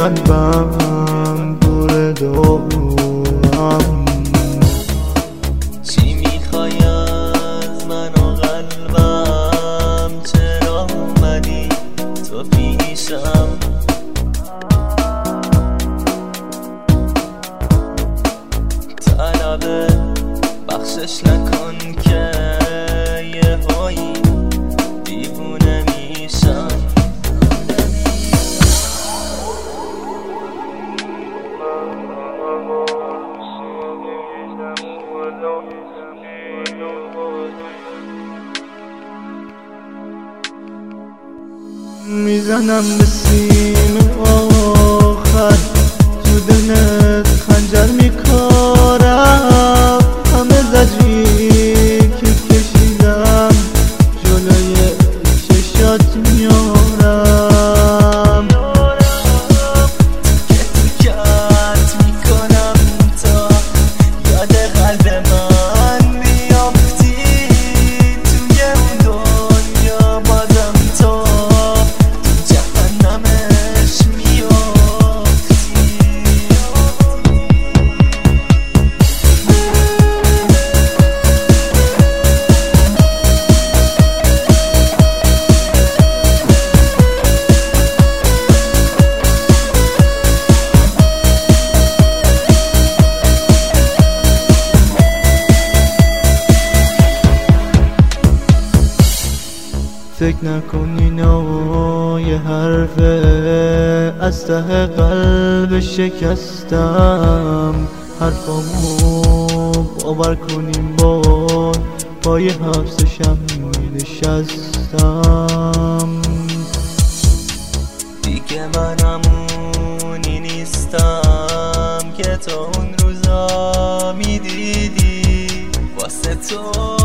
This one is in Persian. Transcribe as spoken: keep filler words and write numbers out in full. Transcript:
قلبم دور دورم. چی میخوای از من و قلبم؟ چرا اومدی تو پیشم؟ طلبه بخشش نکن که یه هایی دیوونه میشم. میزنم به سیم آخر، تو دلت خنجر میکارم. همه زجری که کشیدم جلوی چشات میارم. تکت میکنم تا یاد قلب من بیافتی. توی اون دنیا بازم تو جهنمش میافتی. فکر نکن اینا یه حرفه، از ته قلب شکستم. حرفامو باور کنیم بار پای حبسشم نشستم. دیگه من همونی نیستم که تو اون روزا میدیدی. واسه تو